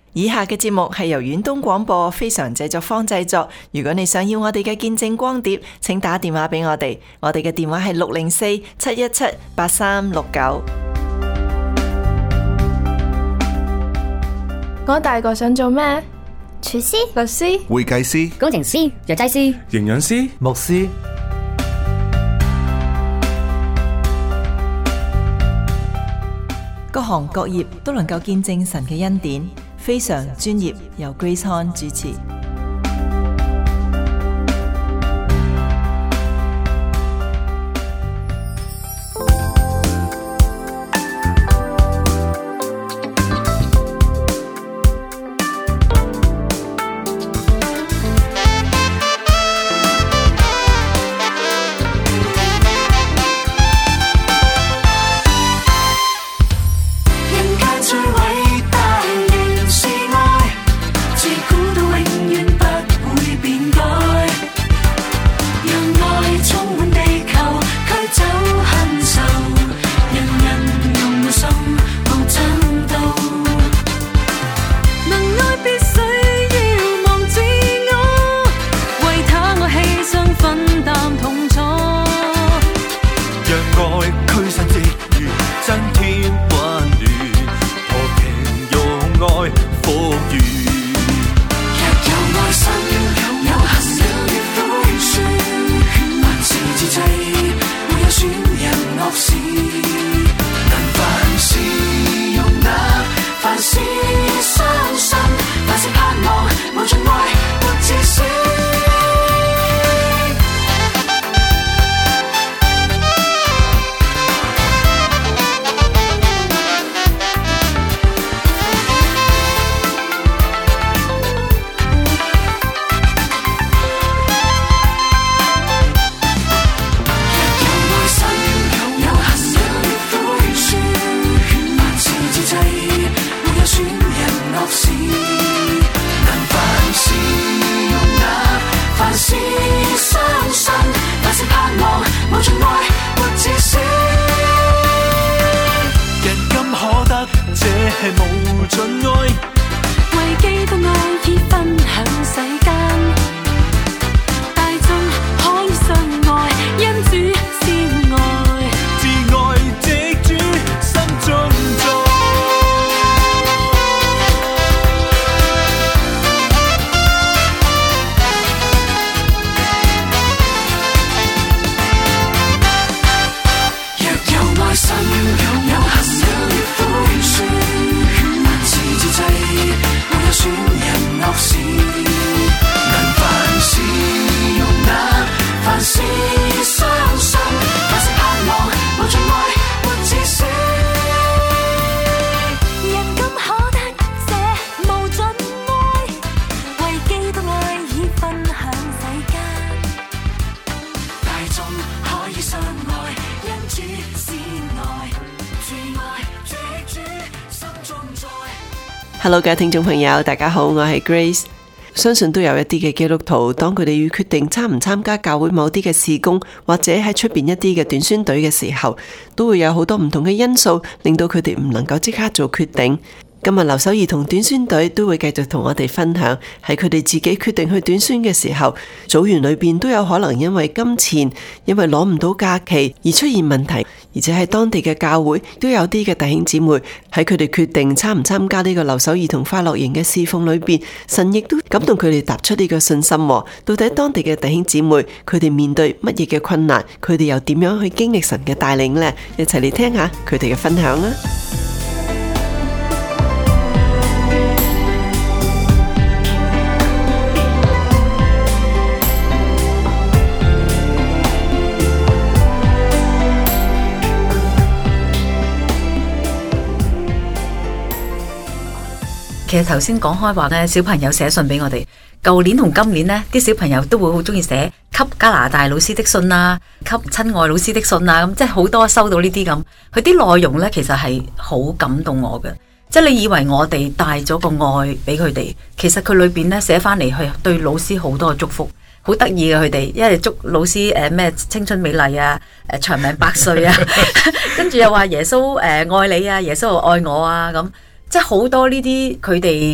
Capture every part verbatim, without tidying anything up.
以下嘅節目係由遠東廣播非常製作坊製作。如果你想要我哋嘅見證光碟，請打電話俾我哋，我哋嘅電話係六零四七一七八三六九。 我大個想做咩？ 廚師、 律師、 會計師、 工程師、藥劑師、 營養師、牧師。 各行各業都能夠見證神嘅恩典，非常專業，由 Grace Han 主持。 Hello， 各位聽眾朋友，大家好，我係 Grace。相信都有一啲嘅基督徒，當佢哋要決定參唔參加教會某啲嘅事工，或者喺出邊一啲嘅短宣隊嘅時候，都會有好多唔同嘅因素，令到佢哋唔能夠即刻做決定。今日劉守義同短宣隊都會繼續同我哋分享，喺佢哋自己決定去短宣嘅時候，組員裏邊都有可能因為金錢，因為攞唔到假期而出現問題，而且喺當地嘅教會都有啲嘅弟兄姊妹喺佢哋決定參唔參加呢個劉守義同快樂營嘅侍奉裏邊，神亦都感動佢哋踏出呢個信心。到底當地嘅弟兄姊妹佢哋面對乜嘢嘅困難，佢哋又點樣去經歷神嘅帶領呢？一齊嚟聽下佢哋嘅分享啊！ 其實頭先講開話咧，小朋友寫信俾我哋，舊年同今年呢啲小朋友都會好中意寫給加拿大老師的信啊，給親愛老師的信啊，咁即係好多收到呢啲咁，佢啲內容呢，其實係好感動我嘅，即係你以為我哋帶咗個愛俾佢哋，其實佢裏邊呢寫翻嚟係對老師好多嘅祝福，好得意嘅佢哋，因為祝老師誒咩、呃、青春美麗啊，誒、呃、長命百歲啊，跟住又話耶穌誒、呃、愛你啊，耶穌又愛我啊咁。即係好多呢啲佢哋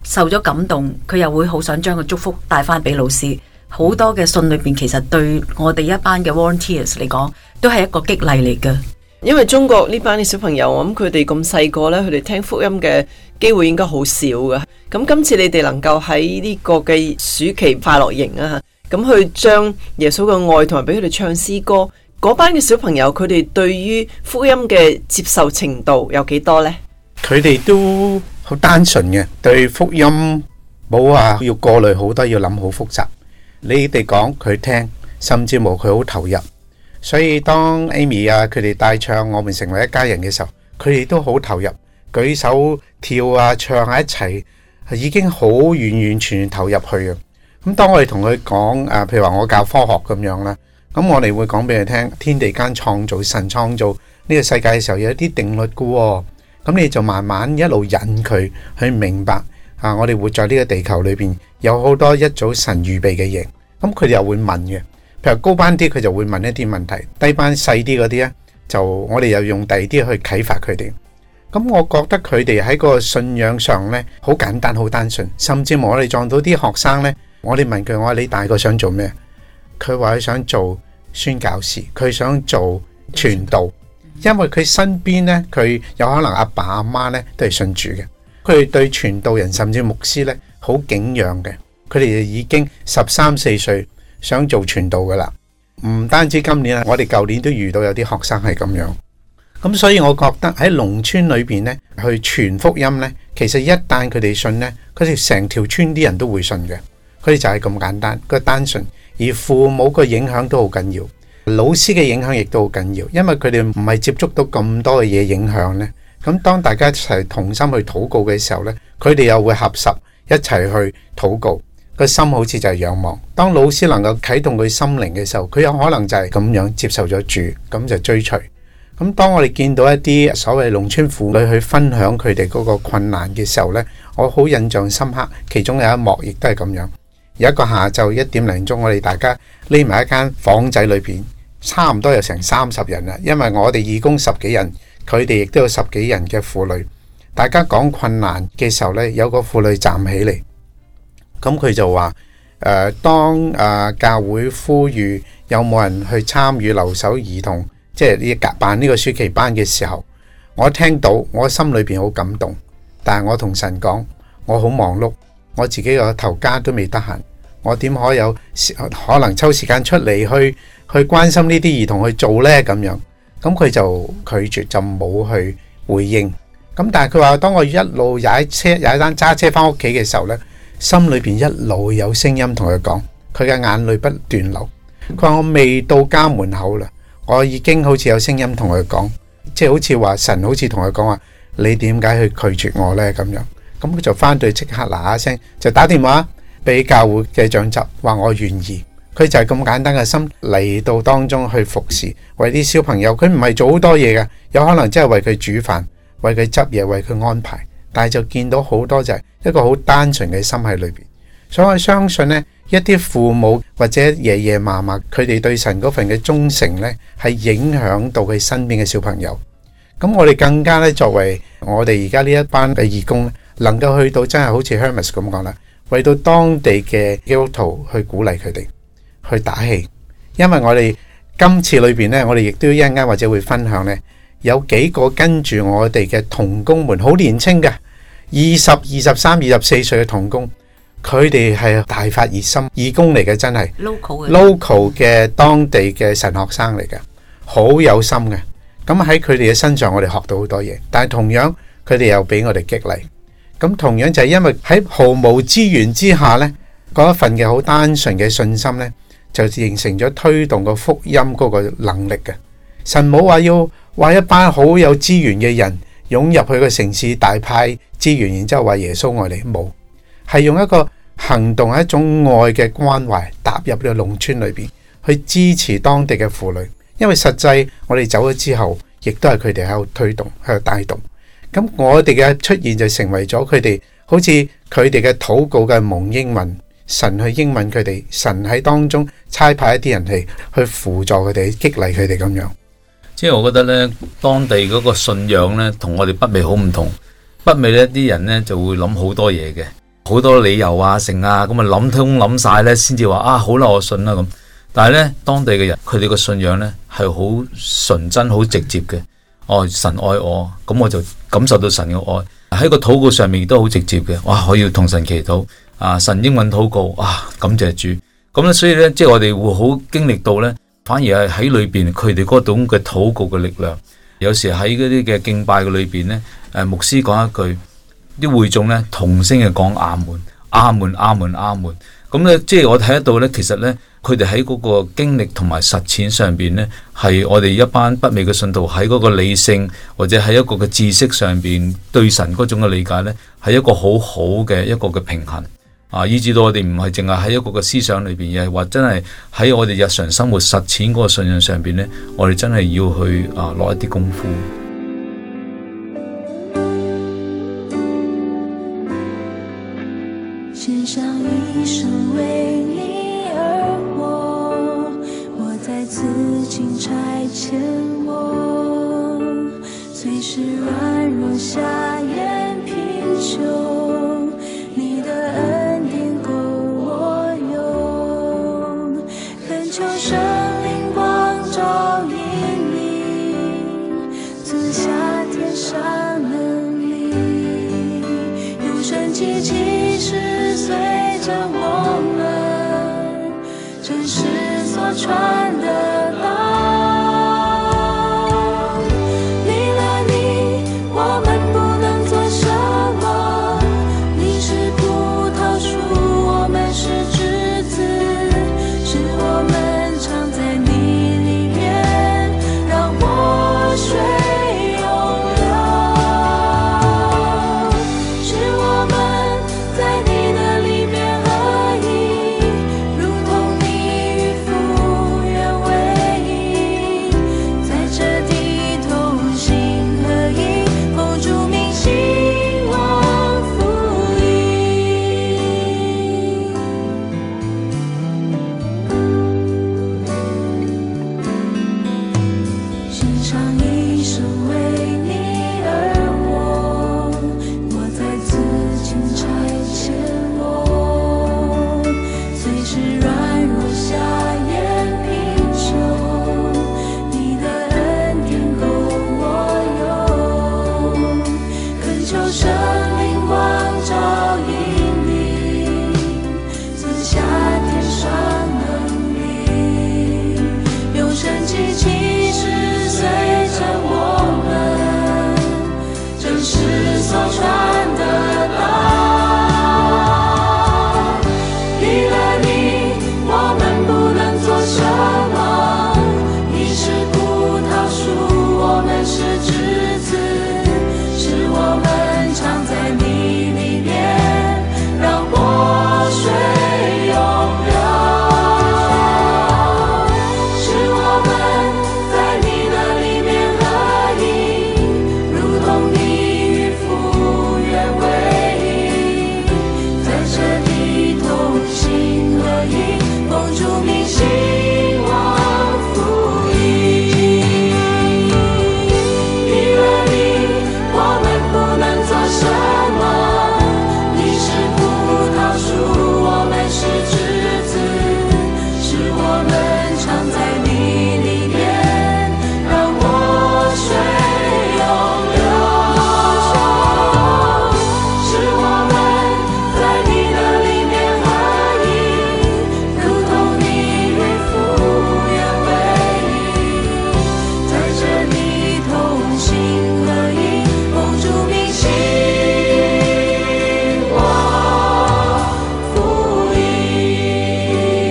受咗感動，佢又會好想將個祝福帶翻俾老師。好多嘅信裏邊，其實對我哋一班嘅 volunteers 嚟講，都係一個激勵嚟嘅。 因為中國呢班嘅小朋友，我諗佢哋咁細個呢，佢哋聽福音嘅機會應該好少㗎。咁今次你哋能夠喺呢個嘅暑期快樂營啊，咁去將耶穌嘅愛同埋俾佢哋唱詩歌，嗰班嘅小朋友佢哋對於福音嘅接受程度有幾多呢？ 佢哋都好單純嘅，對福音冇話要過濾好多，要諗好複雜。你哋講佢聽，甚至冇佢好投入。所以當 Amy 啊佢哋帶唱我們成為一家人嘅時候，佢哋都好投入，舉手跳啊唱喺一齊，已經好完完全全投入去嘅。咁當我哋同佢講啊，譬如話我教科學咁樣啦，咁我哋會講俾佢聽，天地間創造，神創造呢個世界嘅時候有一啲定律嘅喎。咁你就慢慢一路引佢去明白啊，我哋活在呢個地球裏邊有好多一早神預備嘅嘢。咁佢哋又會問嘅，譬如高班啲佢就會問一啲問題，低班細啲嗰啲呢，就我哋又用第二啲去啟發佢哋。咁我覺得佢哋喺個信仰上呢，好簡單好單純，甚至我哋撞到啲學生呢，我哋問佢，我話你大個想做咩？佢話佢想做宣教士，佢想做傳道，因為佢身邊呢，佢有可能阿爸阿媽呢都係信主嘅，佢哋對傳道人甚至牧師呢好敬仰嘅。佢哋已經十三四歲想做傳道噶啦，唔單止今年啊，我哋舊年都遇到有啲學生係咁樣。咁所以我覺得喺農村裏邊呢，去傳福音呢，其實一旦佢哋信呢，佢哋成條村啲人都會信嘅。佢哋就係咁簡單，個單純。而父母個影響都好緊要，老師嘅影響亦都好緊要，因為佢哋唔係接觸到咁多嘅嘢影響呢。咁當大家一齊同心去禱告嘅時候呢，佢哋又會合十一齊去禱告。個心好似就係仰望，當老師能夠啟動佢心靈嘅時候，佢有可能就係咁樣接受咗主，咁就追隨。咁當我哋見到一啲所謂農村婦女去分享佢哋嗰個困難嘅時候呢，我好印象深刻。其中有一幕亦都係咁樣，有一個下晝一點零鐘，我哋大家匿埋一間房仔裏邊，差唔多有成三十人啦。因為我哋義工十幾人，佢哋亦都有十幾人嘅婦女。大家講困難嘅時候呢，有個婦女站起嚟。咁佢就話：誒、呃，當誒、呃、教會呼籲有冇人去參與留守兒童，即係呢個辦呢個暑期班嘅時候，我聽到我心裏邊好感動。但係我同神講，我好忙碌，我自己個頭家都未得閒，我點可有可能抽時間出嚟去去關心呢啲兒童去做呢？咁樣，咁佢就拒絕，就冇去回應。咁但係佢話，當我一路踩車踩單揸車翻屋企嘅時候呢，心裏邊一路有聲音同佢講，佢嘅眼淚不斷流。佢話我未到家門口啦，我已經好似有聲音同佢講，即係好似話神好似同佢講話，你點解去拒絕我呢？咁樣，咁佢就翻到即刻嗱嗱聲就打電話俾教會嘅長執，話我願意。佢就係咁簡單嘅心嚟到當中去服侍，為啲小朋友。佢唔係做好多嘢嘅，有可能真係為佢煮飯，為佢執嘢，為佢安排。但係就見到好多就係一個好單純嘅心喺裏邊，所以我相信呢，一啲父母或者爺爺嫲嫲，佢哋對神嗰份嘅忠誠呢，係影響到佢身邊嘅小朋友。咁我哋更加呢，作為我哋而家呢一班嘅義工，能夠去到真係好似 Hermes 咁講啦，為到當地嘅基督徒去鼓勵佢哋，去打氣。因為我哋今次裏邊呢，我哋亦都一陣間或者會分享呢，有幾個跟住我哋嘅同工們，好年輕嘅，二十、二十三、二十四歲嘅同工，佢哋係大發熱心，義工嚟嘅，真係 local 嘅 local 嘅當地嘅神學生嚟嘅，好有心嘅。咁喺佢哋嘅身上，我哋學到好多嘢，但係同樣佢哋又俾我哋激勵。咁同樣就係因為喺毫無資源之下呢，嗰一份嘅好單純嘅信心呢，就形成咗推動個福音嗰個能力嘅。神冇話要話一班好有資源嘅人湧入去個城市大派資源，然之後話耶穌愛你，冇，係用一個行動，一種愛嘅關懷，踏入呢個農村裏邊去支持當地嘅婦女。因為實際我哋走咗之後，亦都係佢哋喺度推動，喺度帶動。咁我哋嘅出現就成為咗佢哋好似佢哋嘅禱告嘅蒙應允，神去應允佢哋，神喺當中差派一啲人嚟去輔助佢哋，激勵佢哋咁樣。 即係我覺得呢，當地嗰個信仰呢，同我哋北美好唔同。北美呢啲人呢就會諗好多嘢嘅， 好多理由啊成啊，咁啊諗通諗晒咧，先至話啊好啦，我信啦咁。但係咧，當地嘅人佢哋個信仰咧係好純真、好直接嘅。哦，神愛我，咁我就感受到神嘅愛。喺個禱告上面亦都好直接嘅。哇，我要同神祈禱啊，神應允禱告啊，感謝主。咁咧，所以咧，即係我哋會好經歷到咧，反而係喺裏邊佢哋嗰種嘅禱告嘅力量。有時喺嗰啲嘅敬拜嘅裏邊咧，誒牧師講一句，啲會眾咧同聲嘅講阿門、阿門、阿門、阿門。咁咧，即係我睇得到咧，其實咧，佢哋喺嗰個經歷同埋實踐上邊咧，係我哋一班北美嘅信徒喺嗰個理性或者喺一個嘅知識上邊對神嗰種嘅理解咧，係一個好好嘅一個嘅平衡啊，以至到我哋唔係淨係喺一個嘅思想裏邊，而係話真係喺我哋日常生活實踐嗰個信仰上邊咧，我哋真係要去啊落一啲功夫。 獻上一生為你而活，我在此請差遣我，雖是軟弱瞎眼貧窮，你的恩典夠我用，懇求聖靈光照引領，賜下天上能力，有神蹟奇事隨着我們，真實所傳的道。離了你，我們不能做什麼。你是葡萄樹，我們是枝子，使我們常在你裡面，讓活水湧流，使我們在你的裡面合一，如同你與父原為一，在這地同心合一，奉主名興旺福音。獻上一生為你而活，我在此請差遣我，雖是軟弱瞎眼貧窮，你的恩典夠我用，懇求聖靈光照引領，賜下天上能力，有神蹟奇事隨着我們，真實所傳的道。離了你，我們不能做什麼。你是葡萄樹，我們是枝子，使我們常在你裡面，讓活水湧流，使我們在你的裡面合一，如同你與父原為一，在這地同心合一，奉主名興旺福音。離了你，我們不能做什麼。你是葡萄樹，我們是枝子，使我們常在你裡面，讓活水湧流，使我們在你的裡面合一，如同你與父原為一，在這地同心合一，奉主名興旺福音。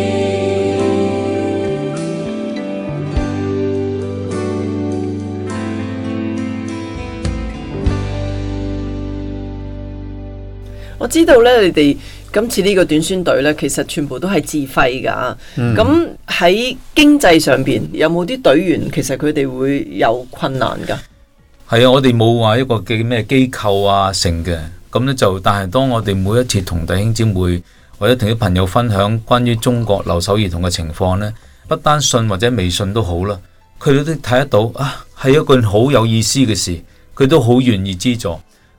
我知道咧，你哋今次呢個短宣隊咧，其實全部都係自費噶。咁喺、嗯、經濟上邊有冇啲隊員其實佢哋會有困難噶？ 係啊，我哋冇話一個嘅咩機構啊成嘅，咁咧就，但係當我哋每一次同弟兄姊妹或者同啲朋友分享關於中國留守兒童嘅情況呢，不單信或者未信都好啦，佢哋都睇得到啊，係一件好有意思嘅事，佢都好願意資助。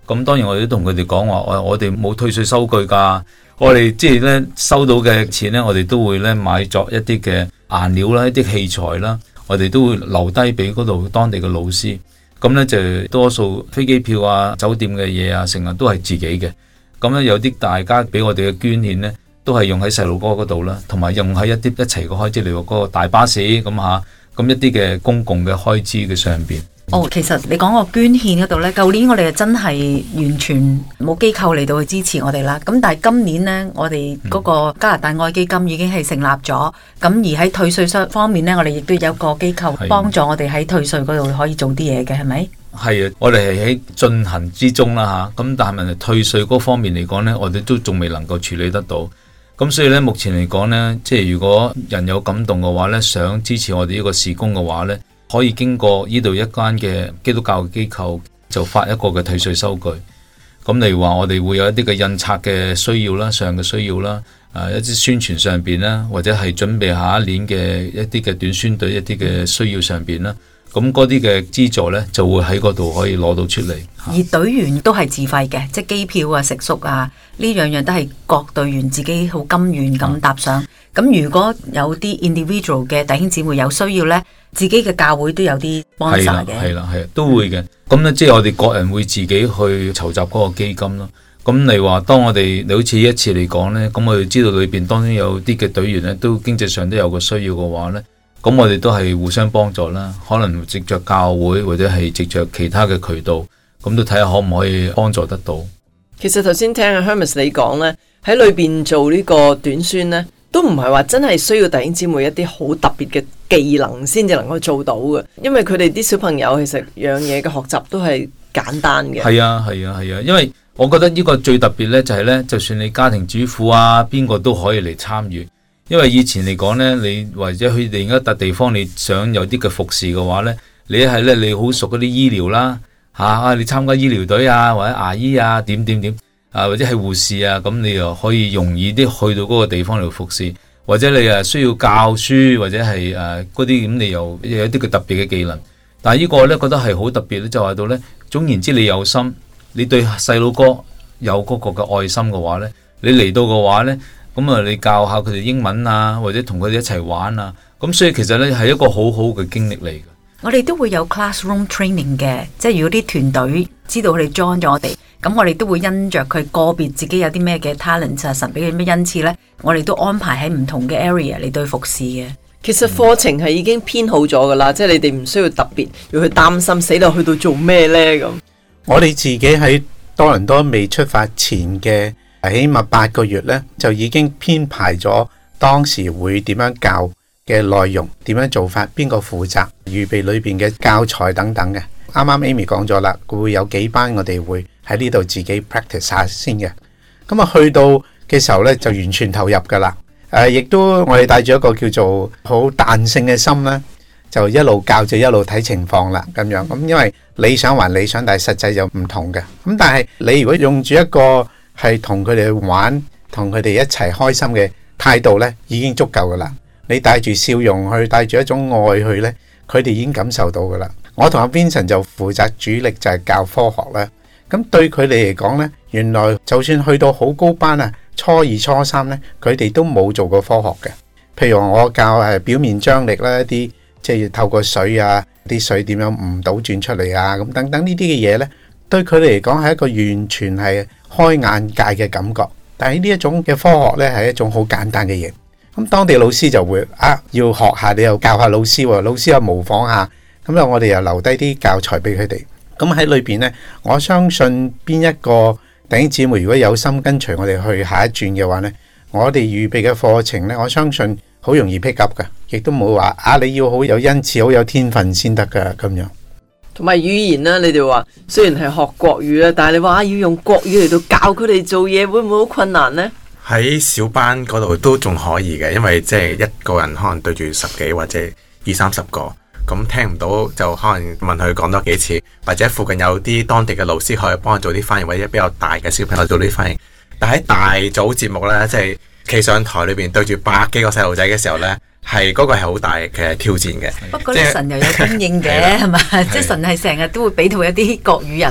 咁當然我哋都同佢哋講話，我我哋冇退稅收據㗎，我哋即係咧收到嘅錢咧，我哋都會咧買作一啲嘅顏料啦、一啲器材啦，我哋都會留低俾嗰度當地嘅老師。咁咧就多數飛機票啊、酒店嘅嘢啊，成日都係自己嘅。咁咧有啲大家俾我哋嘅捐獻咧，都係用喺細路哥嗰度啦，同埋用喺一啲一齊嘅開支，例如嗰個大巴士咁嚇，咁一啲嘅公共嘅開支嘅上邊。 哦，其實你講個捐獻嗰度呢，舊年我哋真係完全冇機構嚟到去支持我哋啦。咁但係今年呢，我哋嗰個加拿大愛基金已經係成立咗。咁、嗯、而喺退稅方面呢，我哋亦都有個機構幫助我哋喺退稅嗰度可以做啲嘢嘅，係咪？ 係啊，我哋係喺進行之中啦嚇。咁但係問題退稅嗰方面嚟講呢，我哋都仲未能夠處理得到。咁所以呢，目前嚟講呢，即係如果人有感動嘅話呢，想支持我哋呢個事工嘅話呢，可以經過呢度一間嘅基督教機構就發一個嘅退稅收據。咁例如話我哋會有一啲嘅印刷嘅需要啦，上嘅需要啦，誒一啲宣傳上邊啦，或者係準備下一年嘅一啲嘅短宣隊一啲嘅需要上邊啦。咁嗰啲嘅資助呢，就會喺嗰度可以攞到出嚟。 而隊員都係自費嘅，即係機票啊、食宿啊，呢樣樣都係各隊員自己好甘願咁搭上。咁、啊、如果有啲 individual 嘅弟兄姊妹有需要呢，自己嘅教會都有啲幫手嘅。係啦， 係啦，係都會嘅。咁呢，即係我哋各人會自己去籌集嗰個基金咯。咁你話當我哋你好似一次嚟講呢，咁我哋知道裏邊當中有啲嘅隊員呢，都經濟上都有個需要嘅話呢。咁我哋都係互相幫助啦，可能藉着教會或者係藉着其他嘅渠道，咁都睇下可唔可以幫助得到。 其實頭先聽阿 Hermes 你講呢，喺裏邊做呢個短宣呢，都唔係話真係需要弟兄姊妹一啲好特別嘅技能先至能夠做到嘅，因為佢哋啲小朋友其實樣嘢嘅學習都係簡單嘅。係啊，係啊，係啊，因為我覺得呢個最特別呢，就係呢，就算你家庭主婦啊，邊個都可以嚟參與。因為以前嚟講呢，你或者去另一笪地方，你想有啲嘅服侍嘅話呢，你係呢，你好熟嗰啲醫療啦，吓啊，你參加醫療隊啊，或者牙醫啊，點點點啊，或者係護士啊，咁你又可以容易啲去到嗰個地方嚟服侍，或者你啊需要教書或者係誒嗰啲咁，你又有一啲嘅特別嘅技能。但係呢個呢，覺得係好特別咧，就話到呢，總言之你有心，你對細路哥有嗰個嘅愛心嘅話呢，你嚟到嘅話呢。咁啊，你教下佢哋英文啊，或者同佢哋一齊玩啊，咁所以其實咧係一個好好嘅經歷嚟嘅。 我哋都會有 classroom training 嘅，即係如果啲團隊知道佢哋 join 咗我哋，咁我哋都會因着佢個別自己有啲咩嘅 talent 啊，神俾佢咩恩賜咧，我哋都安排喺唔同嘅 area 嚟對服侍嘅。 其實課程係已經編好咗噶啦，嗯、即係你哋唔需要特別要去擔心死落去到做咩咧咁。 我哋自己喺多倫多未出發前嘅。起碼八個月咧，就已經編排咗當時會點樣教嘅內容，點樣做法，邊個負責，預備裏邊嘅教材等等嘅。啱啱 Amy 講咗啦，佢會有幾班我哋會喺呢度自己 practice 下先嘅。咁啊，去到嘅時候咧，就完全投入噶啦。誒、啊，亦都我哋帶住一個叫做好彈性嘅心咧，就一路教就一路睇情況啦，咁樣。咁因為理想還理想，但係實際就唔同嘅。咁但係你如果用住一個係同佢哋去玩，同佢哋一齊開心嘅態度呢，已經足夠噶啦。你帶住笑容去，帶住一種愛去呢，佢哋已經感受到噶啦。我同阿 Vincent 就負責主力就係教科學啦。咁對佢哋嚟講呢，原來就算去到好高班啊，初二初三呢，佢哋都冇做過科學嘅。譬如我教係表面張力啦，一啲即係透過水啊，啲水點樣唔倒轉出嚟啊，咁等等呢啲嘅嘢呢，對佢哋嚟講係一個完全係開眼界嘅感覺，但係呢一種嘅科學呢係一種好簡單嘅嘢。咁當地老師就會啊，要學下，你又教下老師，老師又模仿下，咁啊我哋又留低啲教材俾佢哋。咁喺裏邊呢，我相信邊一個弟兄姊妹如果有心跟隨我哋去下一轉嘅話呢，我哋預備嘅課程呢，我相信好容易 pick up 㗎，亦都冇話啊你要好有恩賜、好有天分先得㗎咁樣。 同埋語言啦，你哋話雖然係學國語啦，但係你話要用國語嚟到教佢哋做嘢，會唔會好困難呢？ 喺小班嗰度都仲可以嘅，因為即係一個人可能對住十幾或者二三十個，咁聽唔到就可能問佢講多幾次，或者附近有啲當地嘅老師可以幫佢做啲翻譯，或者比較大嘅小朋友做啲翻譯。但喺大組節目呢，即係企上台裏邊對住百幾個細路仔嘅時候呢，係嗰個係好大嘅挑戰嘅。 不過咧，神又有供應嘅，係嘛？即係神係成日都會俾到一啲國語人，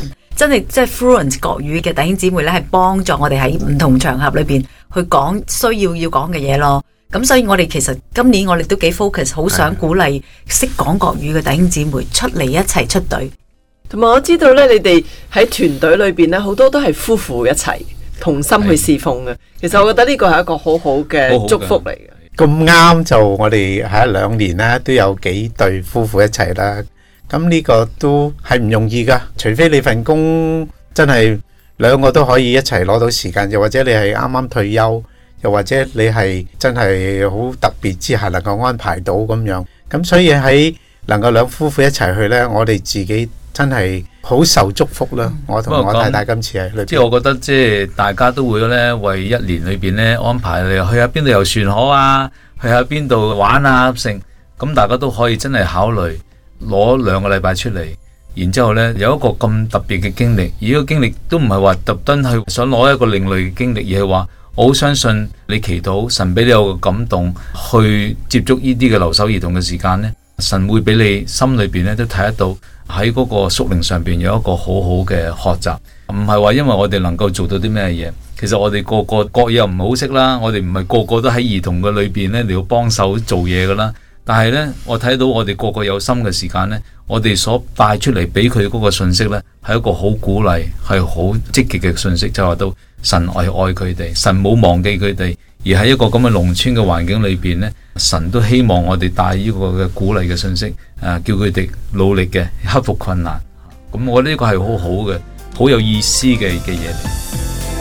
真係即係 fluent 國語嘅弟兄姊妹咧，係幫助我哋喺唔同場合裏邊去講需要要講嘅嘢咯。咁所以我哋其實今年我哋都幾 focus， 好想鼓勵識講國語嘅弟兄姊妹出嚟一齊出隊。 同埋我知道咧，你哋喺團隊裏邊咧，好多都係夫婦一齊同心去侍奉嘅。其實我覺得呢個係一個好好嘅祝福嚟嘅。 咁啱就我哋喺兩年啦，都有幾對夫婦一齊啦。咁呢個都係唔容易噶，除非你份工真係兩個都可以一齊攞到時間，又或者你係啱啱退休，又或者你係真係好特別之下能夠安排到咁樣。咁所以喺能夠兩夫婦一齊去呢，我哋自己真係好受祝福啦。嗯、我同我太太今次喺裏邊， 即係我覺得即係大家都會咧為一年裏邊咧安排你去下邊度遊船河啊，去下邊度玩啊成，咁大家都可以真係考慮攞兩個禮拜出嚟，然之後咧有一個咁特別嘅經歷，而呢個經歷都唔係話特登去想攞一個另類嘅經歷，而係話我好相信你祈禱神俾你有個感動去接觸呢啲嘅留守兒童嘅時間咧，神會俾你心裏邊咧都睇得到喺嗰個屬靈上邊有一個好好嘅學習，唔係話因為我哋能夠做到啲咩嘢，其實我哋個個各嘢又唔係好識啦，我哋唔係個個都喺兒童嘅裏邊咧你要幫手做嘢噶啦。但係呢，我睇到我哋個個有心嘅時間呢，我哋所帶出嚟俾佢嗰個信息呢，係一個好鼓勵，係好積極嘅信息，就話到神愛愛佢哋，神冇忘記佢哋，而喺一個咁嘅農村嘅環境裏邊呢，神都希望我哋帶呢個嘅鼓勵嘅信息，啊，叫佢哋努力嘅克服困難。咁我覺得呢個係好好嘅，好有意思嘅嘅嘢嚟。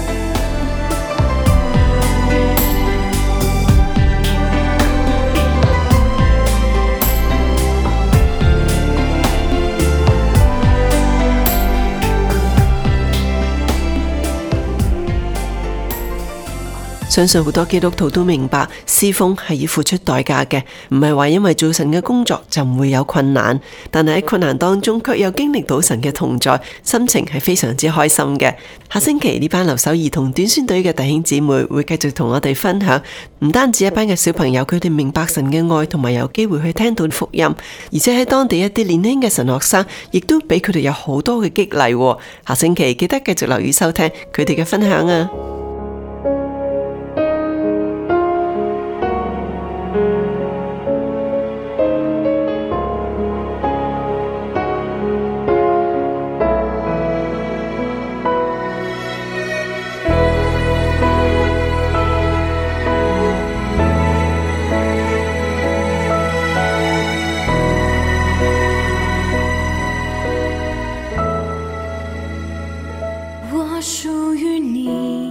相信好多基督徒都明白侍奉係要付出代價嘅，唔係話因為做神嘅工作就唔會有困難，但係喺困難當中卻又經歷到神嘅同在，心情係非常之開心嘅。下星期呢班留守兒童短宣隊嘅弟兄姊妹會繼續同我哋分享，唔單止一班嘅小朋友佢哋明白神嘅愛，同埋有機會去聽到福音，而且喺當地一啲年輕嘅神學生亦都俾佢哋有好多嘅激勵。下星期記得繼續留意收聽佢哋嘅分享啊！ 属于你，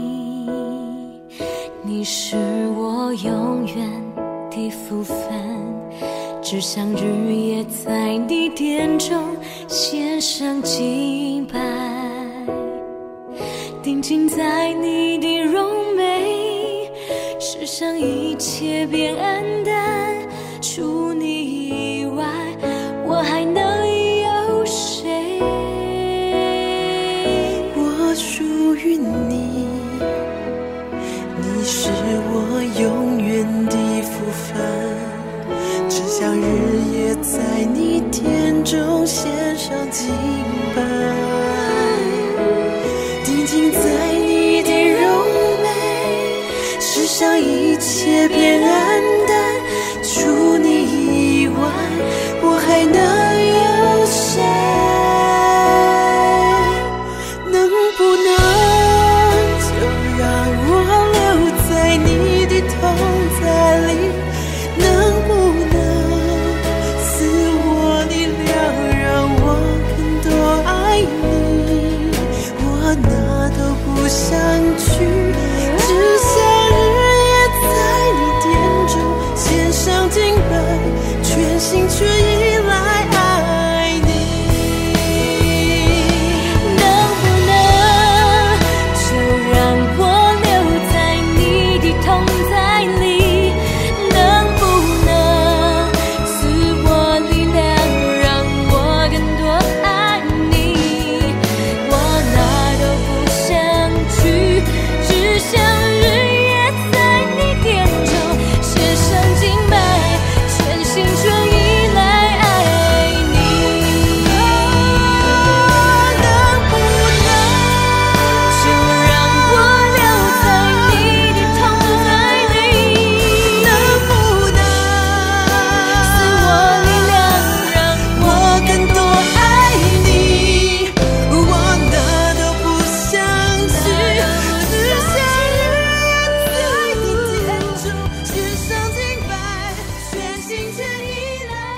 你是我永远的福分，只想日夜在你殿中献上敬拜，定睛在你的容美，世上一切变黯淡，除你以外，我还能有谁？属于你，你是我永远的福分，只想日夜在你殿中献上敬拜，定睛在你的柔美，世上一切变黯淡，除你以外，我还能有谁？想去，只想日夜在你殿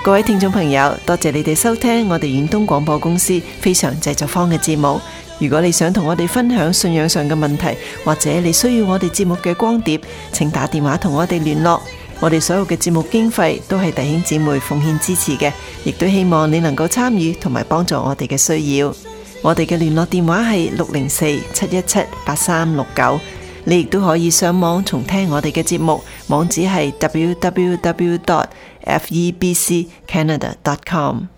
各位聽眾朋友，多謝你哋收聽我哋遠東廣播公司非常製作坊嘅節目。如果你想同我哋分享信仰上嘅問題，或者你需要我哋節目嘅光碟，請打電話同我哋聯絡。我哋所有嘅節目經費都係弟兄姊妹奉獻支持嘅，亦都希望你能夠參與同埋幫助我哋嘅需要。我哋嘅聯絡電話係六零四七一七八三六九。你亦都可以上網重聽我哋嘅節目，網址係 w w w dot f e b c canada dot com。